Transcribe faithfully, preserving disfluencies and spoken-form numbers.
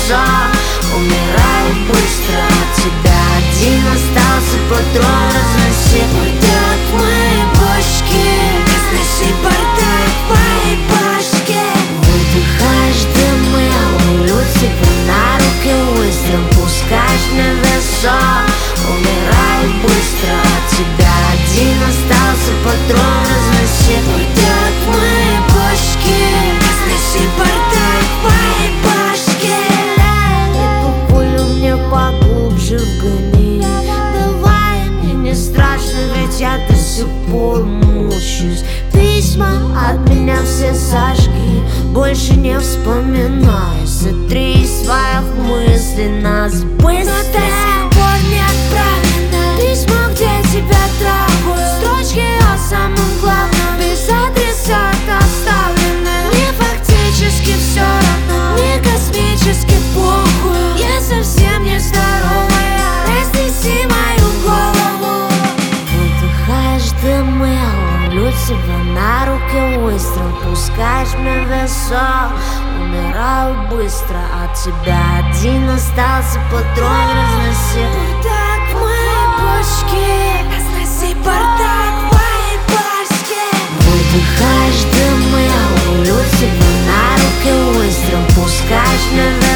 высок. Умираю быстро, от тебя один остался патрон. Разноси бардак в моей башке, разноси бардак в моей башке. Выдыхаешь дым, я ловлю тебя на руки, выстрел пускаешь на висок. Умираю быстро, от тебя один остался патрон. Разноси бардак в моей башке, разноси бардак в моей башке. Эту пулю мне поглубже вгони. Давай, мне не страшно, ведь я до сих пор мучаюсь. Письма от меня все сожги, больше не вспоминай. Сотри своих мыслей, нас быстро. Но до сих пор не отправлено письма, где тебя трахают. Строчки о самом главном без адреса оставлены. Мне фактически все равно, мне космически похуй. Я совсем не здоровая, разнеси мою голову. Выдыхаешь дым, я ловлю тебя на руки, выстрел пускаешь мне висок. Умираю быстро, от тебя один остался патрон. Разноси бардак в моей башке, разноси бардак в моей башке. Выдыхаешь дым, я ловлю тебя на руки, выстрел пускаешь мне висок.